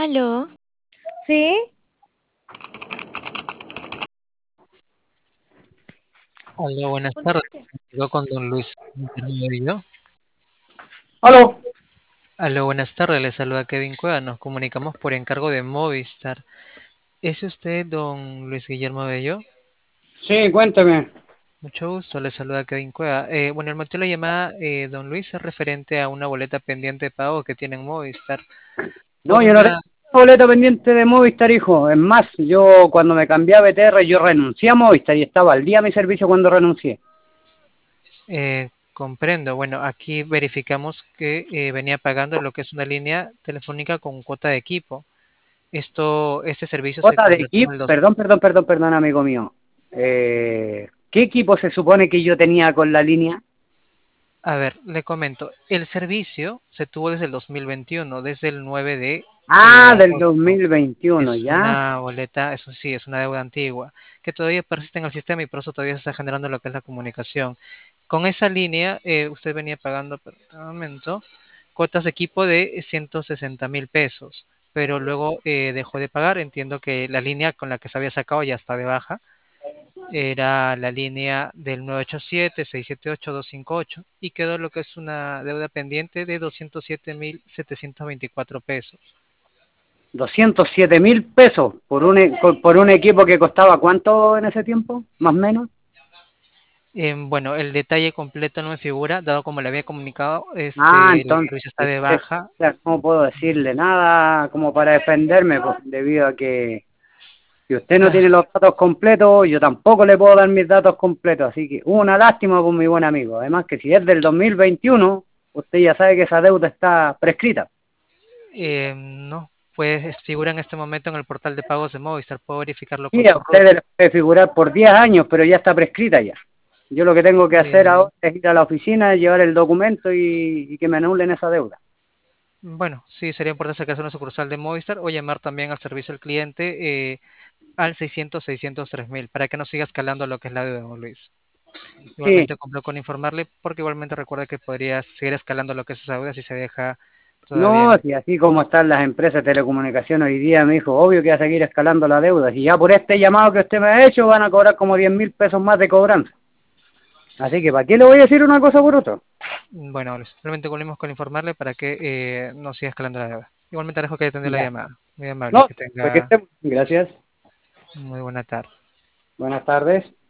Aló, Sí, Hola, buenas tardes. Sigo con don Luis Intermedio. aló. Aló, buenas tardes. Le saluda Kevin Cueva. Nos comunicamos por encargo de Movistar. ¿Es usted don Luis Guillermo Bello? Sí, cuénteme. Mucho gusto. Le saluda Kevin Cueva. Bueno, el motivo de la llamada, don Luis, es referente a una boleta pendiente de pago que tiene en Movistar No, por yo no tengo una... boleta pendiente de Movistar, hijo. Es más, yo cuando me cambié a BTR, yo renuncié a Movistar y estaba al día mi servicio cuando renuncié. comprendo. Bueno, aquí verificamos que venía pagando lo que es una línea telefónica con cuota de equipo. Este servicio se Cuota de contrató en equipo, el 2. perdón, amigo mío. ¿Qué equipo se supone que yo tenía con la línea? A ver, le comento, el servicio se tuvo desde el 2021, desde el 9 de Ah, del agosto. 2021, Es ¿ya? una boleta, eso sí, es una deuda antigua, que todavía persiste en el sistema y por eso todavía se está generando lo que es la comunicación. Con esa línea, usted venía pagando, por un momento, cuotas de equipo de 160.000 pesos, pero luego dejó de pagar. Entiendo que la línea con la que se había sacado ya está de baja. Era la línea del 987-678-258 y quedó lo que es una deuda pendiente de 207.724 pesos. 207.000 pesos por un equipo que costaba ¿cuánto en ese tiempo? Más o menos. Bueno, el detalle completo no me figura, dado como le había comunicado, Ah, el entonces, servicio está de baja. o sea, no puedo decirle nada como para defenderme, pues, debido a que si usted no Ah, tiene los datos completos, yo tampoco le puedo dar mis datos completos, así que una lástima por mi buen amigo. Además que si es del 2021, usted ya sabe que esa deuda está prescrita. no, pues figura en este momento en el portal de pagos de Movistar, puedo verificarlo con Sí, a su usted RUT. le puede figurar por 10 años, pero ya está prescrita ya. Yo lo que tengo que hacer Eh, ahora es ir a la oficina, llevar el documento y que me anulen esa deuda. bueno, sí, sería importante acercarse a una sucursal de Movistar o llamar también al servicio al cliente al 600-603.000 para que no siga escalando lo que es la deuda, don Luis. Sí, Igualmente cumplo con informarle porque igualmente recuerda que podría seguir escalando lo que es esa deuda si se deja todavía no, en... si así como están las empresas de telecomunicaciones hoy día, me dijo, obvio que va a seguir escalando la deuda. Si ya por este llamado que usted me ha hecho van a cobrar como 10.000 pesos más de cobranza. Así que, ¿para qué le voy a decir una cosa por otra? Bueno, Luis, simplemente cumplimos con informarle para que no siga escalando la deuda. Igualmente dejo que atendió la Ya. llamada. Muy amable, No, que pues que tenga esté. Gracias. muy buena tarde. Buenas tardes.